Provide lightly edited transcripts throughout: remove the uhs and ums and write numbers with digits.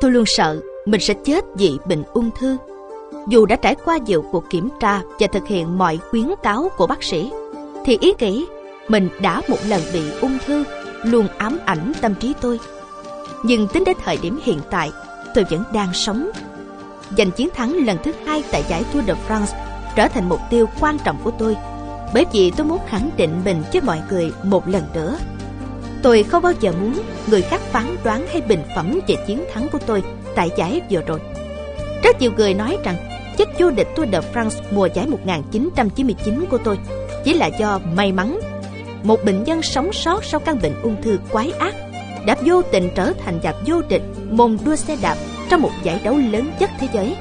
Tôi luôn sợ mình sẽ chết vì bệnh ung thư. Dù đã trải qua nhiều cuộc kiểm tra và thực hiện mọi khuyến cáo của bác sĩ, thì ý nghĩ mình đã một lần bị ung thư luôn ám ảnh tâm trí tôi. Nhưng tính đến thời điểm hiện tại, tôi vẫn đang sống. Giành chiến thắng lần thứ 2 tại giải Tour de France trở thành mục tiêu quan trọng của tôi, bởi vì tôi muốn khẳng định mình với mọi người một lần nữa. Tôi không bao giờ muốn người khác phán đoán hay bình phẩm về chiến thắng của tôi tại giải vừa rồi. Rất nhiều người nói rằng chức vô địch Tour de France mùa giải 1999 của tôi chỉ là do may mắn. Một bệnh nhân sống sót sau căn bệnh ung thư quái ác đã vô tình trở thành giặc vô địch môn đua xe đạp trong một giải đấu lớn nhất thế giới.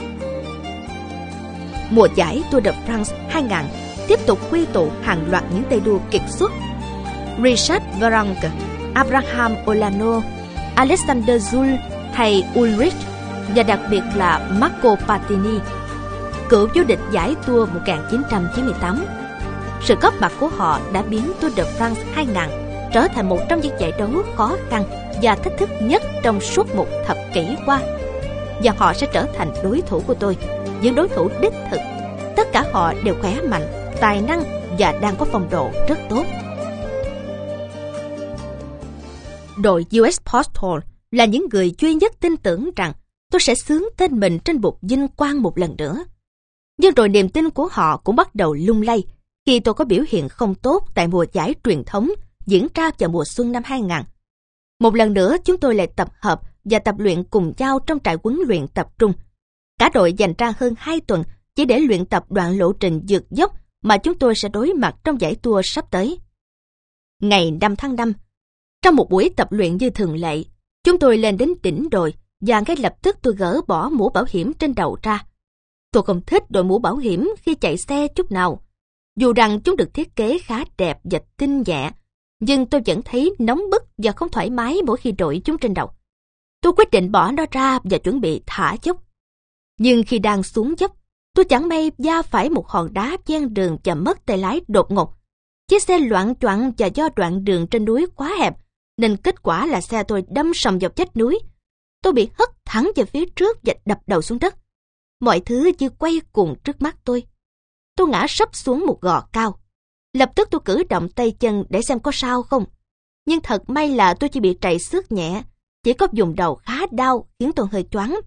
Mùa giải Tour de France 2000 tiếp tục quy tụ hàng loạt những tay đua kiệt xuất: Richard Virenque, Abraham Olano, Alexander Zul hay Ulrich, và đặc biệt là Marco Patini, cựu vô địch giải Tour 1998. Sự góp mặt của họ đã biến Tour de France 2000 trở thành một trong những giải đấu khó khăn và thách thức nhất trong suốt một thập kỷ qua. Và họ sẽ trở thành đối thủ của tôi, những đối thủ đích thực. Tất cả họ đều khỏe mạnh, tài năng và đang có phong độ rất tốt. Đội US Postal là những người duy nhất tin tưởng rằng tôi sẽ xướng tên mình trên bục vinh quang một lần nữa. Nhưng rồi niềm tin của họ cũng bắt đầu lung lay khi tôi có biểu hiện không tốt tại mùa giải truyền thống diễn ra vào mùa xuân năm 2000. Một lần nữa chúng tôi lại tập hợp và tập luyện cùng nhau trong trại huấn luyện tập trung. Cả đội dành ra hơn 2 tuần chỉ để luyện tập đoạn lộ trình vượt dốc mà chúng tôi sẽ đối mặt trong giải tour sắp tới. Ngày 5 tháng 5, trong một buổi tập luyện như thường lệ, chúng tôi lên đến đỉnh đồi và ngay lập tức tôi gỡ bỏ mũ bảo hiểm trên đầu ra. Tôi không thích đội mũ bảo hiểm khi chạy xe chút nào. Dù rằng chúng được thiết kế khá đẹp và tinh nhẹ, nhưng tôi vẫn thấy nóng bức và không thoải mái mỗi khi đội chúng trên đầu. Tôi quyết định bỏ nó ra và chuẩn bị thả dốc. Nhưng khi đang xuống dốc, tôi chẳng may va phải một hòn đá ven đường và mất tay lái đột ngột. Chiếc xe loạng choạng và do đoạn đường trên núi quá hẹp, nên kết quả là xe tôi đâm sầm vào vách núi. Tôi bị hất thẳng về phía trước và đập đầu xuống đất. Mọi thứ như quay cuồng trước mắt tôi. Tôi ngã sấp xuống một gò cao. Lập tức tôi cử động tay chân để xem có sao không. Nhưng thật may là tôi chỉ bị trầy xước nhẹ, chỉ có vùng đầu khá đau khiến tôi hơi choáng.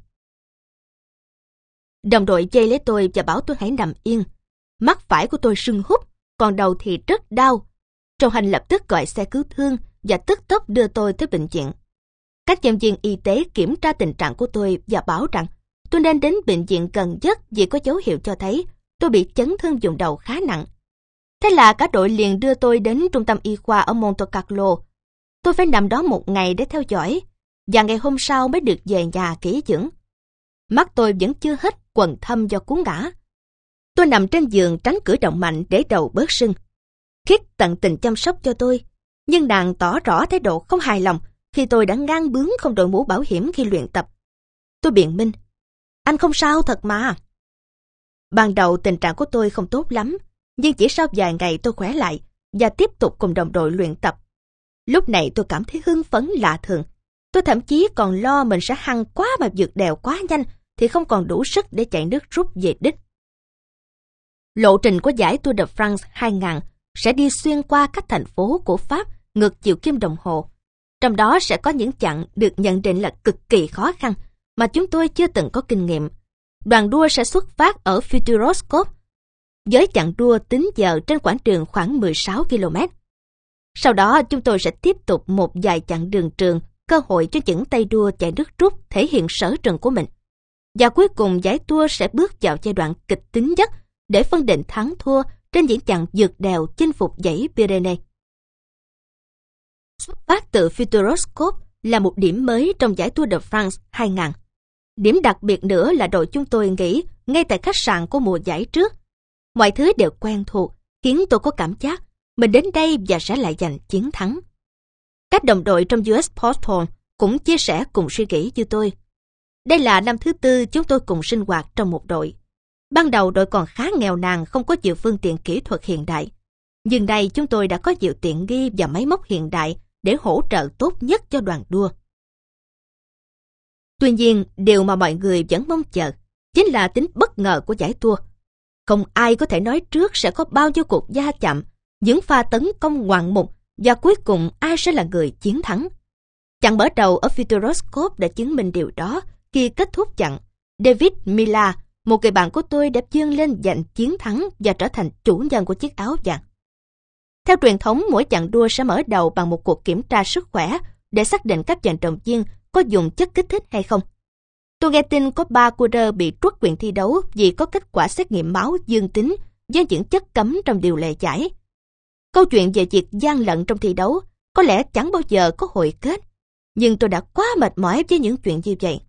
Đồng đội dây lấy tôi và bảo tôi hãy nằm yên. Mắt phải của tôi sưng húp, còn đầu thì rất đau. Trong hành lập tức gọi xe cứu thương và tức tốc đưa tôi tới bệnh viện. Các nhân viên y tế kiểm tra tình trạng của tôi và bảo rằng tôi nên đến bệnh viện gần nhất vì có dấu hiệu cho thấy tôi bị chấn thương vùng đầu khá nặng. Thế là cả đội liền đưa tôi đến trung tâm y khoa ở Monte Carlo. Tôi phải nằm đó một ngày để theo dõi, và ngày hôm sau mới được về nhà nghỉ dưỡng. Mắt tôi vẫn chưa hết quầng thâm do cú ngã. Tôi nằm trên giường tránh cử động mạnh để đầu bớt sưng. Khiết tận tình chăm sóc cho tôi, nhưng nàng tỏ rõ thái độ không hài lòng khi tôi đã ngang bướng không đội mũ bảo hiểm khi luyện tập. Tôi biện minh, anh không sao thật mà. Ban đầu tình trạng của tôi không tốt lắm, nhưng chỉ sau vài ngày tôi khỏe lại và tiếp tục cùng đồng đội luyện tập. Lúc này tôi cảm thấy hưng phấn lạ thường. Tôi thậm chí còn lo mình sẽ hăng quá mà vượt đèo quá nhanh thì không còn đủ sức để chạy nước rút về đích. Lộ trình của giải Tour de France 2000 sẽ đi xuyên qua các thành phố của Pháp ngược chiều kim đồng hồ. Trong đó sẽ có những chặng được nhận định là cực kỳ khó khăn mà chúng tôi chưa từng có kinh nghiệm. Đoàn đua sẽ xuất phát ở Futuroscope với chặng đua tính giờ trên quãng đường khoảng 16 km. Sau đó chúng tôi sẽ tiếp tục một vài chặng đường trường, cơ hội cho những tay đua chạy nước rút thể hiện sở trường của mình. Và cuối cùng giải tour sẽ bước vào giai đoạn kịch tính nhất để phân định thắng thua trên những chặng vượt đèo chinh phục dãy Pyrenees. Xuất phát từ Futuroscope là một điểm mới trong giải Tour de France 2000. Điểm đặc biệt nữa là đội chúng tôi nghỉ ngay tại khách sạn của mùa giải trước. Mọi thứ đều quen thuộc, khiến tôi có cảm giác mình đến đây và sẽ lại giành chiến thắng. Các đồng đội trong US Postal cũng chia sẻ cùng suy nghĩ như tôi. Đây là năm thứ 4 chúng tôi cùng sinh hoạt trong một đội. Ban đầu đội còn khá nghèo nàn, không có nhiều phương tiện kỹ thuật hiện đại. Nhưng nay chúng tôi đã có nhiều tiện nghi và máy móc hiện đại để hỗ trợ tốt nhất cho đoàn đua. Tuy nhiên, điều mà mọi người vẫn mong chờ chính là tính bất ngờ của giải đua. Không ai có thể nói trước sẽ có bao nhiêu cuộc va chạm, những pha tấn công ngoạn mục và cuối cùng ai sẽ là người chiến thắng. Chặng mở đầu ở Futuroscope đã chứng minh điều đó. Khi kết thúc chặng, David Millar, một người bạn của tôi, đã vươn lên giành chiến thắng và trở thành chủ nhân của chiếc áo vàng. Theo truyền thống, mỗi chặng đua sẽ mở đầu bằng một cuộc kiểm tra sức khỏe để xác định các vận động viên có dùng chất kích thích hay không. Tôi nghe tin có 3 cua bị truất quyền thi đấu vì có kết quả xét nghiệm máu dương tính với những chất cấm trong điều lệ giải. Câu chuyện về việc gian lận trong thi đấu có lẽ chẳng bao giờ có hồi kết, nhưng tôi đã quá mệt mỏi với những chuyện như vậy.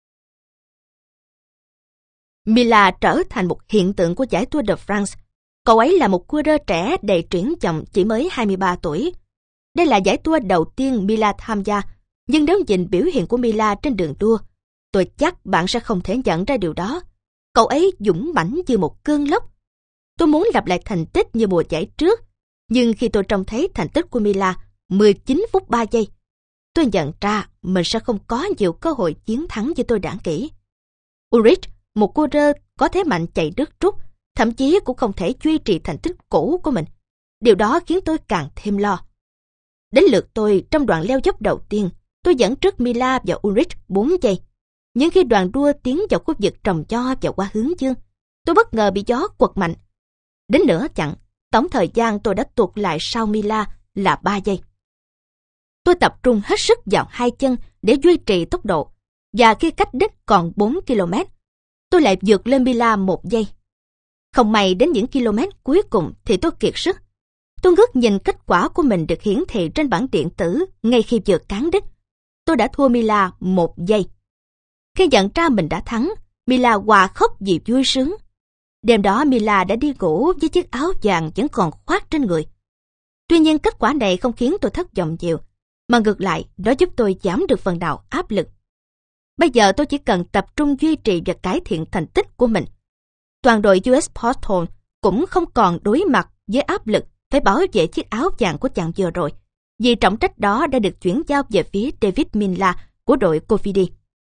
Millar trở thành một hiện tượng của giải Tour de France. Cậu ấy là một cua trẻ đầy triển vọng chỉ mới 23 tuổi. Đây là giải Tour đầu tiên Millar tham gia, nhưng nếu nhìn biểu hiện của Millar trên đường đua, tôi chắc bạn sẽ không thể nhận ra điều đó. Cậu ấy dũng mãnh như một cơn lốc. Tôi muốn lặp lại thành tích như mùa giải trước, nhưng khi tôi trông thấy thành tích của Millar 19 phút 3 giây, tôi nhận ra mình sẽ không có nhiều cơ hội chiến thắng như tôi đã nghĩ. Ulrich, một cua có thế mạnh chạy đứt rút, thậm chí cũng không thể duy trì thành tích cũ của mình. Điều đó khiến tôi càng thêm lo. Đến lượt tôi, trong đoạn leo dốc đầu tiên, tôi dẫn trước Millar và Ulrich 4 giây. Nhưng khi đoàn đua tiến vào khu vực trồng nho và qua hướng dương, tôi bất ngờ bị gió quật mạnh. Đến nửa chặng, tổng thời gian tôi đã tuột lại sau Millar là 3 giây. Tôi tập trung hết sức vào hai chân để duy trì tốc độ, và khi cách đích còn 4 km, tôi lại vượt lên Millar 1 giây. Không may đến những km cuối cùng thì tôi kiệt sức. Tôi ngước nhìn kết quả của mình được hiển thị trên bảng điện tử ngay khi vượt cán đích. Tôi đã thua Millar 1 giây. Khi nhận ra mình đã thắng, Millar hòa khóc vì vui sướng. Đêm đó Millar đã đi ngủ với chiếc áo vàng vẫn còn khoác trên người. Tuy nhiên kết quả này không khiến tôi thất vọng nhiều, mà ngược lại nó giúp tôi giảm được phần nào áp lực. Bây giờ tôi chỉ cần tập trung duy trì và cải thiện thành tích của mình. Toàn đội US Postal cũng không còn đối mặt với áp lực phải bảo vệ chiếc áo vàng của chặng vừa rồi, vì trọng trách đó đã được chuyển giao về phía David Millar của đội Cofidis.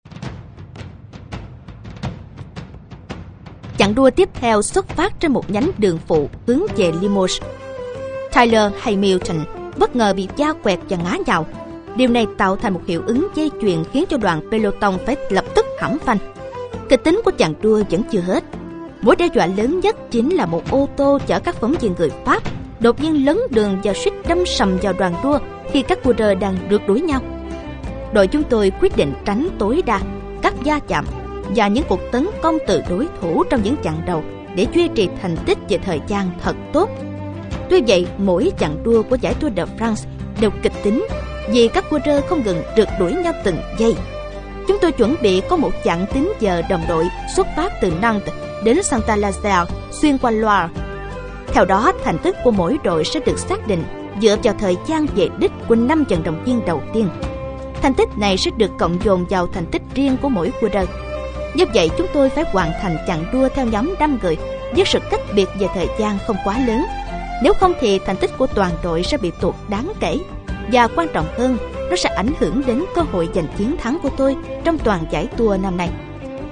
Chặng đua tiếp theo xuất phát trên một nhánh đường phụ hướng về Limoges. Tyler Hamilton bất ngờ bị va quẹt và ngã nhào. Điều này tạo thành một hiệu ứng dây chuyền khiến cho đoàn peloton phải lập tức hãm phanh. Kịch tính của chặng đua vẫn chưa hết. Mối đe dọa lớn nhất chính là một ô tô chở các phóng viên người Pháp đột nhiên lấn đường và suýt đâm sầm vào đoàn đua khi các cua đang rượt đuổi nhau. Đội chúng tôi quyết định tránh tối đa các va chạm và những cuộc tấn công từ đối thủ trong những chặng đầu để duy trì thành tích về thời gian thật tốt. Tuy vậy, mỗi chặng đua của giải Tour de France đều kịch tính vì các cua không ngừng rượt đuổi nhau từng giây. Chúng tôi chuẩn bị có một chặng tính giờ đồng đội xuất phát từ Nantes đến Saint-Lazare xuyên qua Loire. Theo đó, thành tích của mỗi đội sẽ được xác định dựa vào thời gian về đích của 5 vận động viên đầu tiên. Thành tích này sẽ được cộng dồn vào thành tích riêng của mỗi cua. Như vậy, chúng tôi phải hoàn thành chặng đua theo nhóm 5 người với sự cách biệt về thời gian không quá lớn. Nếu không thì thành tích của toàn đội sẽ bị tụt đáng kể. Và quan trọng hơn, nó sẽ ảnh hưởng đến cơ hội giành chiến thắng của tôi trong toàn giải Tour năm nay.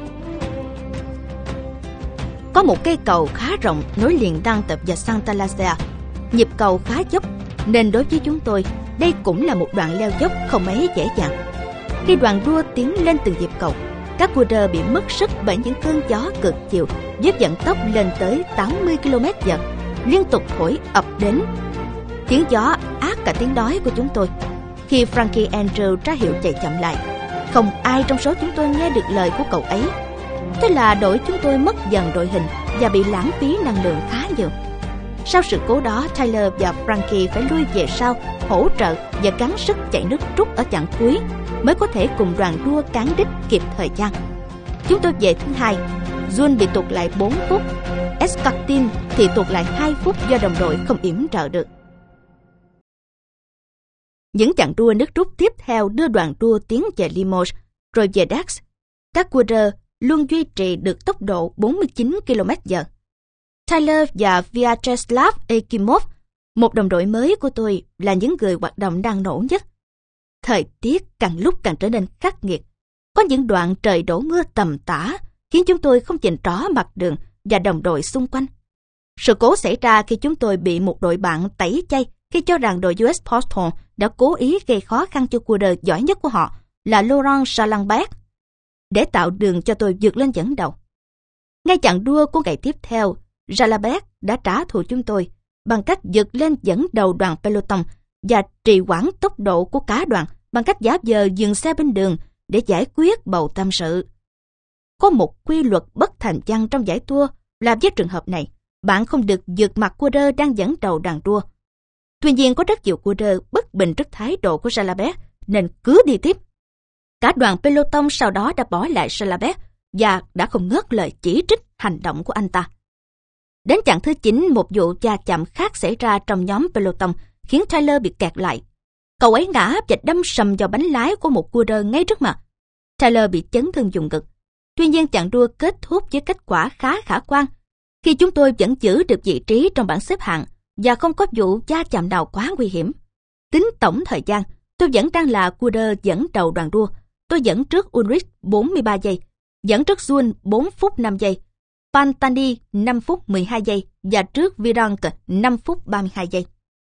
Có một cây cầu khá rộng nối liền Nantes và Saint-Lazare. Nhịp cầu khá dốc, nên đối với chúng tôi, đây cũng là một đoạn leo dốc không mấy dễ dàng. Khi đoàn đua tiến lên từng nhịp cầu, các cua bị mất sức bởi những cơn gió cực chiều với vận tốc lên tới 80 km/h, liên tục thổi ập đến. Tiếng gió át cả tiếng nói của chúng tôi. Khi Frankie Andrew ra hiệu chạy chậm lại, không ai trong số chúng tôi nghe được lời của cậu ấy. Thế là đội chúng tôi mất dần đội hình và bị lãng phí năng lượng khá nhiều. Sau sự cố đó, Tyler và Frankie phải lui về sau hỗ trợ và gắng sức chạy nước rút ở chặng cuối mới có thể cùng đoàn đua cán đích kịp thời gian. Chúng tôi về thứ hai. Jun bị tụt lại 4 phút, Escartin thì tụt lại 2 phút do đồng đội không yểm trợ được. Những chặng đua nước rút tiếp theo đưa đoàn đua tiến về Limoges, rồi về Dax. Các cua luôn duy trì được tốc độ 49 km/h. Tyler và Vyacheslav Ekimov, một đồng đội mới của tôi, là những người hoạt động năng nổ nhất. Thời tiết càng lúc càng trở nên khắc nghiệt. Có những đoạn trời đổ mưa tầm tã, khiến chúng tôi không nhìn rõ mặt đường và đồng đội xung quanh. Sự cố xảy ra khi chúng tôi bị một đội bạn tẩy chay khi cho rằng đội US Postal đã cố ý gây khó khăn cho quarter giỏi nhất của họ là Laurent Salambert để tạo đường cho tôi vượt lên dẫn đầu. Ngay chặng đua của ngày tiếp theo, Salambert đã trả thù chúng tôi bằng cách vượt lên dẫn đầu đoàn peloton và trì hoãn tốc độ của cả đoàn bằng cách giả vờ dừng xe bên đường để giải quyết bầu tâm sự. Có một quy luật bất thành văn trong giải đua là với trường hợp này, bạn không được vượt mặt quarter đang dẫn đầu đoàn đua. Tuy nhiên có rất nhiều quarter bất bình trước thái độ của Salambert nên cứ đi tiếp. Cả đoàn peloton sau đó đã bỏ lại Salambert và đã không ngớt lời chỉ trích hành động của anh ta. Đến chặng thứ 9, một vụ va chạm khác xảy ra trong nhóm peloton khiến Tyler bị kẹt lại. Cậu ấy ngã và đâm sầm vào bánh lái của một quarter ngay trước mặt. Tyler bị chấn thương vùng ngực. Tuy nhiên chặng đua kết thúc với kết quả khá khả quan khi chúng tôi vẫn giữ được vị trí trong bảng xếp hạng và không có vụ va chạm nào quá nguy hiểm. Tính tổng thời gian, tôi vẫn đang là quarter dẫn đầu đoàn đua. Tôi dẫn trước Ulrich 43 giây, dẫn trước Jun 4 phút 5 giây, Pantani 5 phút 12 giây và trước Virenque 5 phút 32 giây.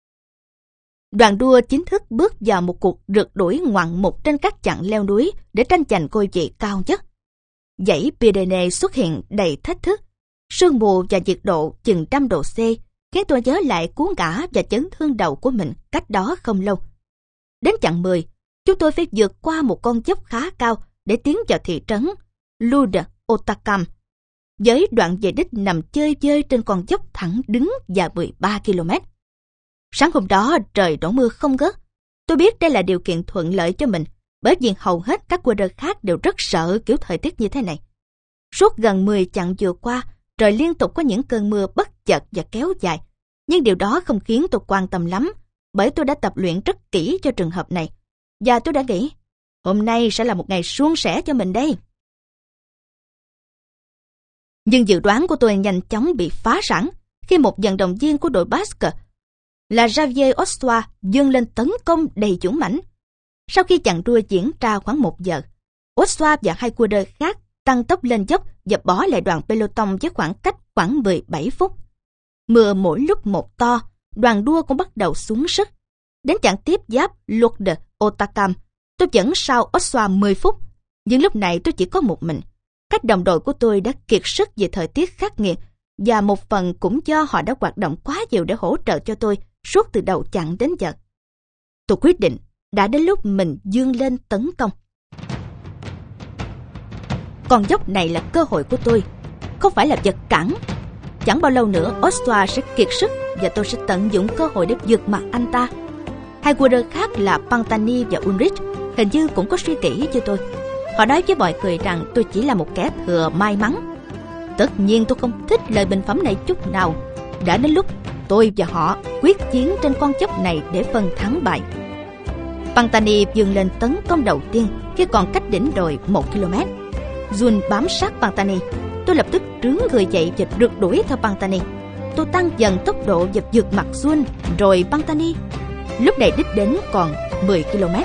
Đoàn đua chính thức bước vào một cuộc rượt đuổi ngoạn mục trên các chặng leo núi để tranh giành ngôi vị cao nhất. Dãy Pyrenees xuất hiện đầy thách thức. Sương mù và nhiệt độ chừng 100 độ C khiến tôi nhớ lại cú ngã và chấn thương đầu của mình cách đó không lâu. Đến chặng 10, chúng tôi phải vượt qua một con dốc khá cao để tiến vào thị trấn Lude-Otakam, với đoạn về đích nằm chơi vơi trên con dốc thẳng đứng và 13 km. Sáng hôm đó trời đổ mưa không ngớt. Tôi biết đây là điều kiện thuận lợi cho mình, bởi vì hầu hết các quarter khác đều rất sợ kiểu thời tiết như thế này. Suốt gần 10 chặng vừa qua, trời liên tục có những cơn mưa bất chợt và kéo dài, nhưng điều đó không khiến tôi quan tâm lắm, bởi tôi đã tập luyện rất kỹ cho trường hợp này, và tôi đã nghĩ, hôm nay sẽ là một ngày suôn sẻ cho mình đây. Nhưng dự đoán của tôi nhanh chóng bị phá sản khi một vận động viên của đội Basque là Javier Ochoa vươn lên tấn công đầy dũng mãnh. Sau khi chặng đua diễn ra khoảng 1 giờ, Ochoa và hai quarter khác tăng tốc lên dốc và bỏ lại đoàn peloton với khoảng cách khoảng 17 phút. Mưa mỗi lúc một to, đoàn đua cũng bắt đầu xuống sức. Đến chặng tiếp giáp Lude-Otakam, tôi dẫn sau Ochoa 10 phút, nhưng lúc này tôi chỉ có một mình. Các đồng đội của tôi đã kiệt sức vì thời tiết khắc nghiệt, và một phần cũng do họ đã hoạt động quá nhiều để hỗ trợ cho tôi suốt từ đầu chặng đến giờ. Tôi quyết định đã đến lúc mình vươn lên tấn công. Con dốc này là cơ hội của tôi, không phải là vật cản. Chẳng bao lâu nữa Ochoa sẽ kiệt sức và tôi sẽ tận dụng cơ hội để vượt mặt anh ta. Hai quarter khác là Pantani và Ulrich hình như cũng có suy nghĩ như tôi. Họ nói với mọi người rằng tôi chỉ là một kẻ thừa may mắn. Tất nhiên tôi không thích lời bình phẩm này chút nào. Đã đến lúc tôi và họ quyết chiến trên con dốc này để phân thắng bại. Pantani vươn lên tấn công đầu tiên khi còn cách đỉnh đồi 1 km. Jun bám sát Pantani. Tôi lập tức trướng người dậy và rượt đuổi theo Pantani. Tôi tăng dần tốc độ và vượt mặt Jun rồi Pantani. Lúc này đích đến còn 10 km.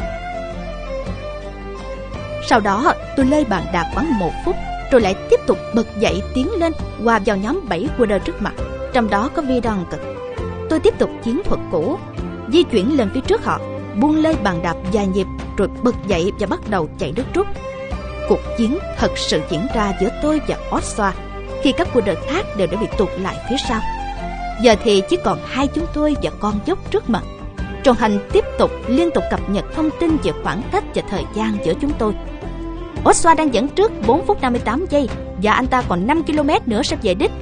Sau đó tôi lơi bàn đạp khoảng 1 phút, rồi lại tiếp tục bật dậy tiến lên, hòa vào nhóm 7 quarter trước mặt, trong đó có Virenque. Tôi tiếp tục chiến thuật cũ, di chuyển lên phía trước họ, buông lơi bàn đạp vài nhịp, rồi bật dậy và bắt đầu chạy nước rút. Cuộc chiến thật sự diễn ra giữa tôi và Ochoa khi các quarter khác đều đã bị tụt lại phía sau. Giờ thì chỉ còn hai chúng tôi và con dốc trước mặt. Tròn hành tiếp tục liên tục cập nhật thông tin về khoảng cách và thời gian giữa chúng tôi. Ochoa đang dẫn trước 4 phút 58 giây và anh ta còn 5 km nữa sẽ về đích.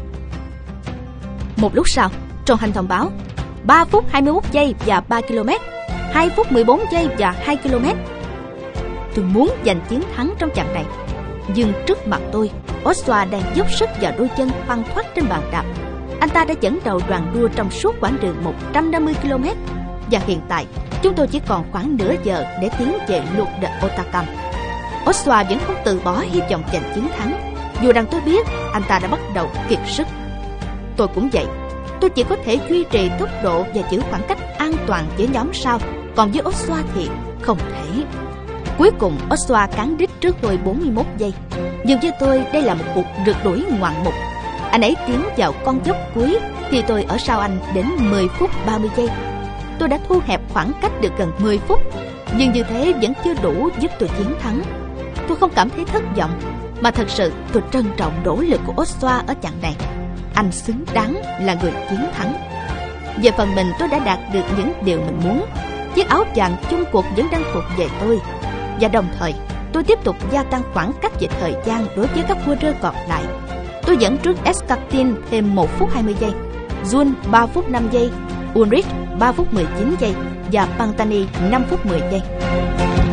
Một lúc sau, Tròn hành thông báo 3 phút 21 giây và 3 km, 2 phút 14 giây và 2 km. Tôi muốn giành chiến thắng trong chặng này, nhưng trước mặt tôi, Ochoa đang dốc sức vào đôi chân thoăn thoắt trên bàn đạp. Anh ta đã dẫn đầu đoàn đua trong suốt quãng đường 150 km, và hiện tại chúng tôi chỉ còn khoảng nửa giờ để tiến về Lude-Otakam. Ochoa vẫn không từ bỏ hy vọng giành chiến thắng, dù rằng tôi biết anh ta đã bắt đầu kiệt sức. Tôi cũng vậy, tôi chỉ có thể duy trì tốc độ và giữ khoảng cách an toàn với nhóm sau, còn với Ochoa thì không thể. Cuối cùng Oswa cán đích trước tôi 41 giây. Nhưng với tôi đây là một cuộc rượt đuổi ngoạn mục. Anh ấy tiến vào con dốc cuối thì tôi ở sau anh đến 10 phút 30 giây. Tôi đã thu hẹp khoảng cách được gần 10 phút, nhưng như thế vẫn chưa đủ giúp tôi chiến thắng. Tôi không cảm thấy thất vọng, mà thật sự tôi trân trọng nỗ lực của Oswa ở chặng này. Anh xứng đáng là người chiến thắng. Về phần mình, tôi đã đạt được những điều mình muốn. Chiếc áo vàng chung cuộc vẫn đang thuộc về tôi. Và đồng thời, tôi tiếp tục gia tăng khoảng cách về thời gian đối với các vua rơi còn lại. Tôi dẫn trước Escartin thêm 1 phút 20 giây, Jun 3 phút 5 giây, Ulrich 3 phút 19 giây và Pantani 5 phút 10 giây.